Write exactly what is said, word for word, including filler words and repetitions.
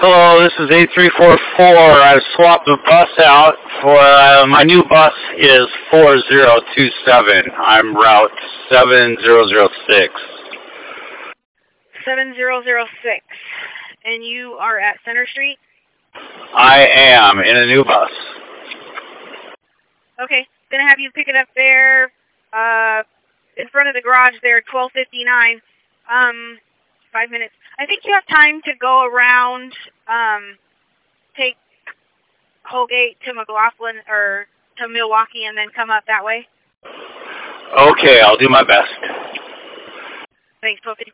Hello, this is eight three four four. I've swapped the bus out for, uh, my new bus is four zero two seven. I'm route seven zero zero six. seven zero zero six. And you are at Center Street? I am in a new bus. Okay, gonna have you pick it up there, uh, in front of the garage there, twelve fifty-nine. Um, five minutes. I think you have time to go around, um, take Colgate to McLaughlin, or to Milwaukee, and then come up that way. Okay, I'll do my best. Thanks, twelve fifty.